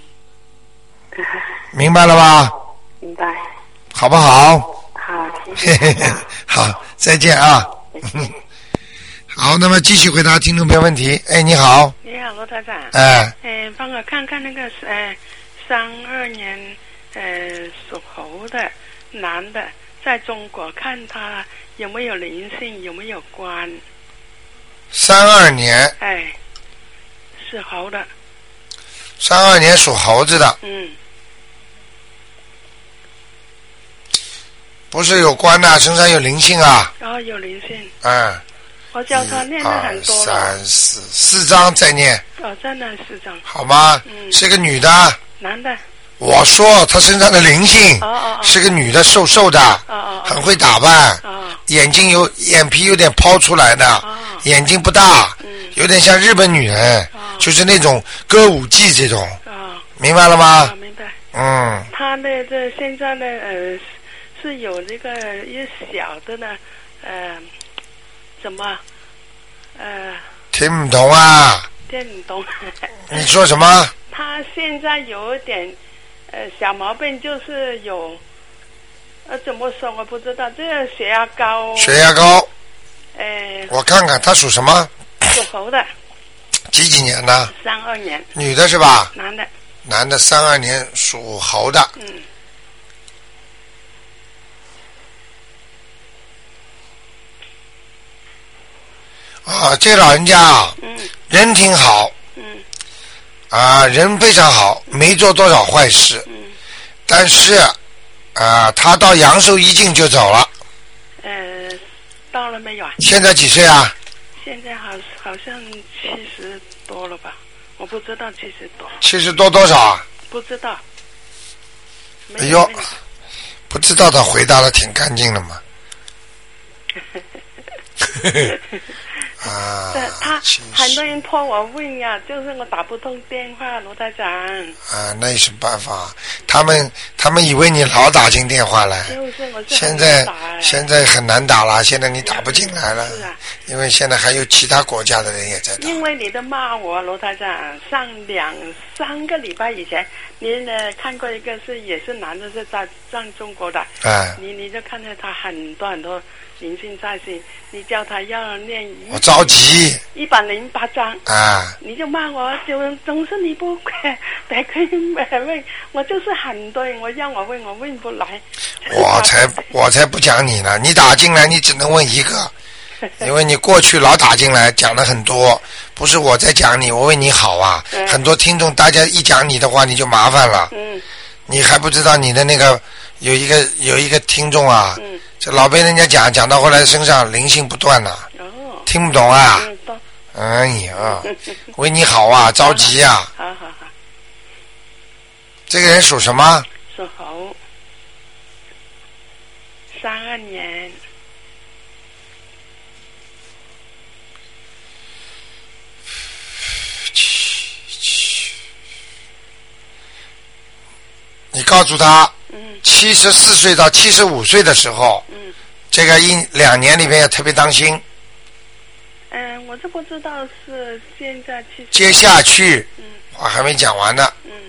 明白了吧？ 明白。 好不好？ 好，谢谢。 好，再见啊。好，那么继续回答听众朋友问题。哎，你好。 你好，罗台长。 哎。 哎，帮我看看那个哎三二年呃属猴的男的，在中国看他有没有灵性，有没有关。 三二年。 哎，是猴的。 三二年属猴子的。 嗯。 不是有关的，身上有灵性啊。 然后有灵性。 嗯。 我叫他念了很多了。 三四四张再念。 哦，再念四张。 好吗？ 嗯。 是个女的。 男的。 我说她身上的灵性。 哦哦哦。 是个女的，瘦瘦的。 哦哦。 很会打扮。 哦。 眼睛有眼皮有点抛出来的。哦。眼睛不大。嗯。有点像日本女人。哦。就是那种歌舞伎这种。哦。明白了吗？ 哦，明白。 嗯。 他的这现在呢，呃。是有这个一小的呢，呃，怎么，呃， 听不懂啊？ 听不懂。 你说什么？ 他现在有一点，呃，小毛病，就是有，呃，怎么说我不知道，这个血压高。 血压高。 呃。 我看看他属什么？ 属猴的。 几几年的？ 三二年。 女的是吧？ 男的。 男的，三二年属猴的。 嗯。 啊，这老人家啊， 嗯， 人挺好， 嗯， 啊，人非常好，没做多少坏事， 嗯， 但是啊，他到阳寿一尽就走了。 呃，到了没有啊？ 现在几岁啊？ 现在好好像七十多了吧？我不知道七十多。 七十多多少啊？ 不知道。 哎呦，不知道的回答的挺干净的嘛。啊， 他很多人托我问呀，就是我打不通电话，罗台长。 啊，那有什么办法？他们他们以为你老打进电话来， 就是我是现在现在很难打了，现在你打不进来了， 是啊， 因为现在还有其他国家的人也在打。 因为你都骂我，罗台长，上两三个礼拜以前，你呢看过一个是也是男的，是在上中国的， 哎， 你你就看见他很多很多灵性在心，你叫他要念一， 我着急， 一百零八章啊， 你就骂我，就总是你不得可以问，我就是很多人我让我问我问不来， 我才我才不讲你呢，你打进来你只能问一个，因为你过去老打进来讲了很多，不是我在讲你，我为你好啊，嗯、很多听众大家一讲你的话你就麻烦了， 嗯， 你还不知道你的那个有一个有一个听众啊。 嗯， 这老被人家讲讲到后来身上灵性不断呐、啊哦，听不懂啊？ 嗯，懂。 哎呀，为你好啊，着急啊！ 好好好。 这个人属什么？ 属猴，三二年。 你告诉他。 嗯， 七十四岁到七十五岁的时候， 嗯， 这个一两年里面要特别当心。 嗯、呃，我就不知道是现在七十。 接下去， 嗯， 话还没讲完呢。 嗯。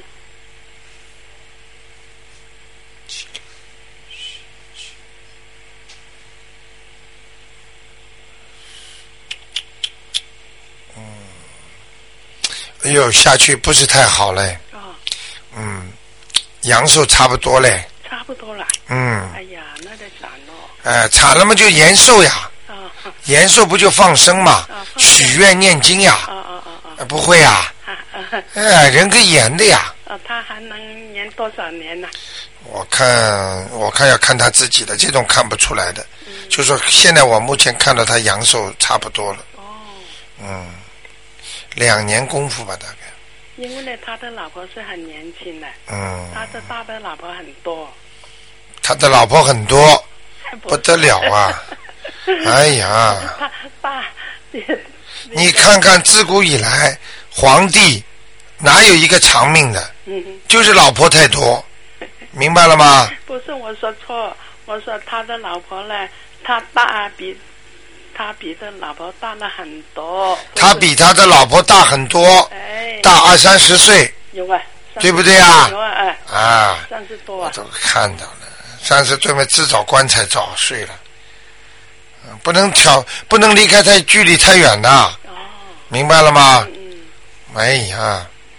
嗯。哎呦，下去不是太好嘞。 哦。 嗯。阳寿差不多嘞， 差不多了。 嗯。 哎呀，那得惨了。 哎、呃，惨了嘛就延寿呀。 啊。 延寿不就放生嘛？ 啊、 许愿念经呀。 啊啊啊啊！ 不会呀。 啊啊。 哎、呃，人可以延的呀。 啊，他还能延多少年呢？ 我看，我看要看他自己的，这种看不出来的。 嗯。 就说现在我目前看到他阳寿差不多了。 哦。 嗯。两年功夫吧，大概。 因为呢，他的老婆是很年轻的， 嗯， 他的大的老婆很多， 他的老婆很多，不得了啊！哎呀， 他大， 你看看自古以来，皇帝哪有一个长命的？ 嗯， 就是老婆太多，明白了吗？ 不是我说错，我说他的老婆呢，他大比。他比他老婆大了很多， 他比他的老婆大很多， 哎， 大二三十岁， 有啊， 对不对啊？ 有啊，哎， 啊， 三十多啊， 我都看到了，三十岁嘛，自找棺材早睡了，不能挑，不能离开太距离太远的， 哦， 明白了吗？ 嗯嗯， 哎呀，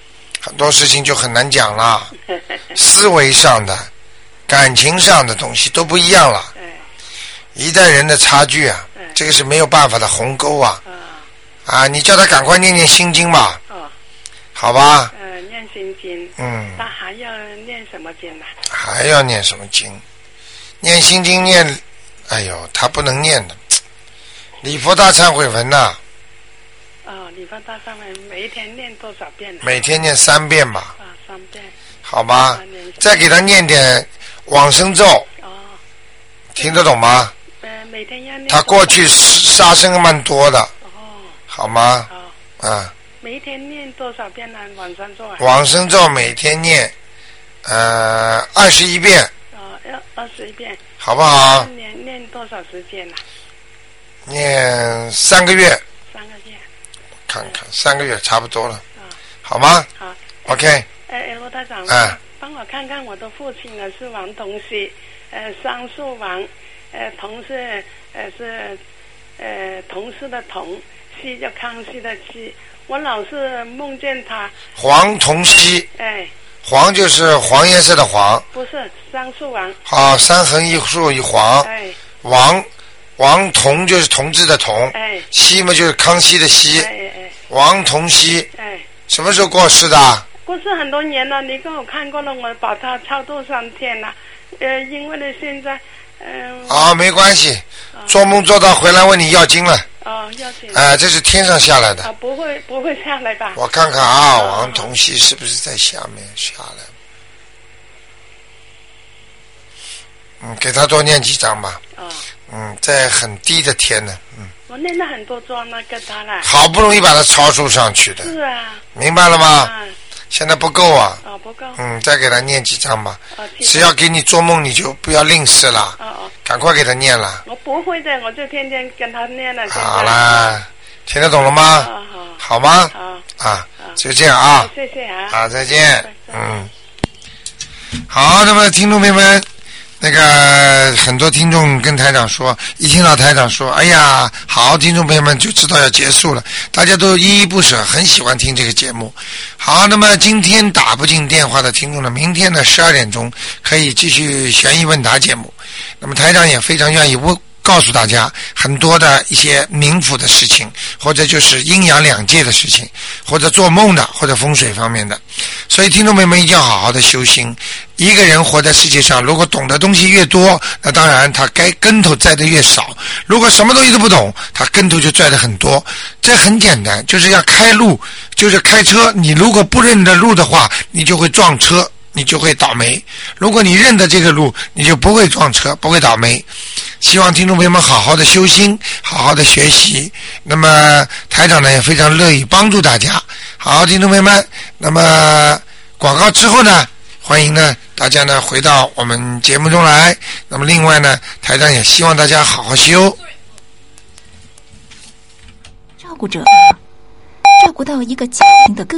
很多事情就很难讲了，思维上的、感情上的东西都不一样了。一代人的差距啊，这个是没有办法的鸿沟啊。啊，你叫他赶快念念心经吧。 哦。 好吧。 呃，念心经。 嗯。 他还要念什么经呢？ 还要念什么经？念心经念，哎呦，他不能念的。礼佛大忏悔文呐、啊。 哦，礼佛大忏悔每一天念多少遍呢？ 每天念三遍吧。 啊，三遍。 好吧。再给他念点往生咒。哦。听得懂吗？ 呃，每天要念。 他过去杀生蛮多的。哦。好吗？ 哦。 啊。 每一天念多少遍呢？往生咒啊？ 往生咒每天念，呃，二十一遍。 哦，要二十一遍。 好不好？ 念念多少时间呢、啊？ 念三个月。 三个月。 看看，三个月差不多了。哦、好吗？ 好。 OK。 哎，罗台长。 啊。 帮我看看我的父亲呢是王同熙，呃，桑树王，呃，同是呃是呃同事的同，熙叫康熙的熙。我老是梦见他。 黄同熙。 哎。 黄就是黄颜色的黄。 不是桑树王。 好，三横一竖一黄。 哎。 王王同就是同志的同。 哎。 熙嘛就是康熙的熙。 哎哎哎。 王同熙。 哎。 什么时候过世的？ 过世很多年了，你给我看过了，我把它超度三天了。呃，因为呢现在，嗯、呃。 啊，没关系，哦、做梦做到回来问你要经了。 哦，要经。 啊、呃，这是天上下来的。 啊，不会不会下来吧？ 我看看啊，哦、王同熙是不是在下面下来？嗯，给他多念几张吧。哦。嗯，在很低的天呢，嗯。 我念了很多章了，跟他了。 好不容易把它超度上去的。 是啊。 明白了吗？ 嗯。 现在不够啊。 哦，不够。 嗯，再给他念几张吧。 哦， 只要给你做梦，你就不要吝啬了。 哦哦。 赶快给他念了。 我不会的，我就天天跟他念了。 好啦，听得懂了吗？ 哦、好。 好吗？ 好。 啊，就这样啊。 谢谢啊。 好，再见。嗯。好，那么听众朋友们。那个很多听众跟台长说，一听到台长说，哎呀，好，听众朋友们就知道要结束了，大家都依依不舍，很喜欢听这个节目。好，那么今天打不进电话的听众呢，明天呢十二点钟可以继续悬疑问答节目。那么台长也非常愿意问。告诉大家很多的一些冥府的事情，或者就是阴阳两界的事情，或者做梦的，或者风水方面的。所以听众朋友们一定要好好的修心。一个人活在世界上，如果懂的东西越多，那当然他该跟头栽的越少。如果什么东西都不懂，他跟头就拽的很多。这很简单，就是要开路，就是开车，你如果不认得路的话，你就会撞车，你就会倒霉。如果你认得这个路，你就不会撞车，不会倒霉。希望听众朋友们好好的修心，好好的学习。那么台长呢也非常乐意帮助大家。好，听众朋友们，那么广告之后呢，欢迎呢大家呢回到我们节目中来。那么另外呢，台长也希望大家好好修。 照顾者照顾到一个家庭的根